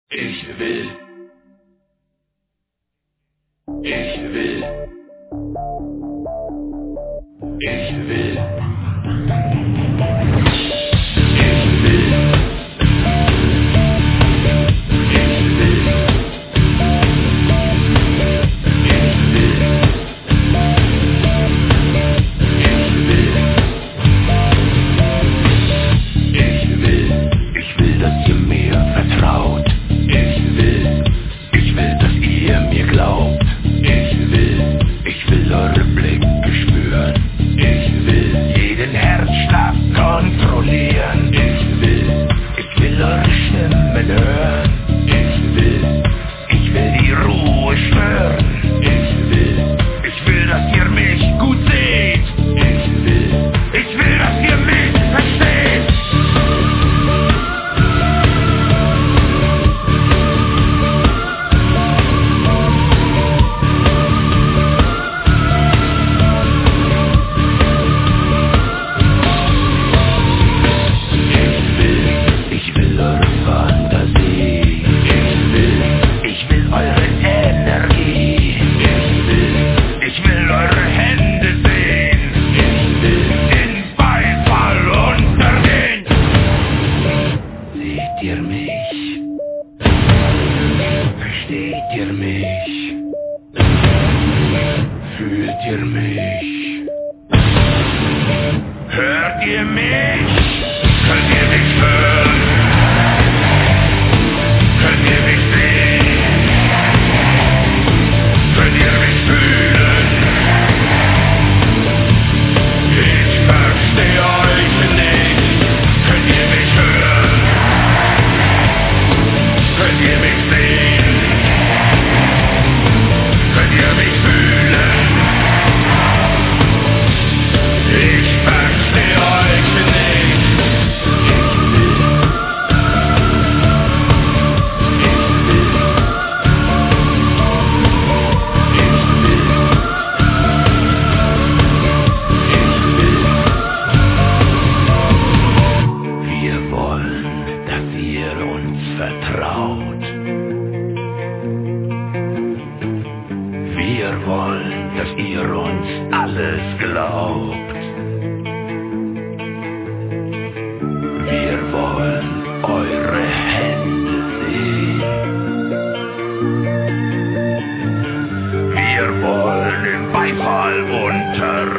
Ich will. Ich will. Ich will. Ich will. Versteht ihr mich? Fühlt ihr mich? Hört ihr mich? Könnt ihr mich hören? Könnt ihr mich sehen? Könnt ihr mich fühlen? Ich verstehe euch nicht. Könnt ihr mich hören? Könnt ihr mich sehen? Könnt ihr mich fühlen? Ich verstehe euch nicht. Wir wollen, dass ihr uns vertraut. Wir wollen, dass ihr uns alles glaubt. Wir wollen eure Hände sehen. Wir wollen den Beifall unter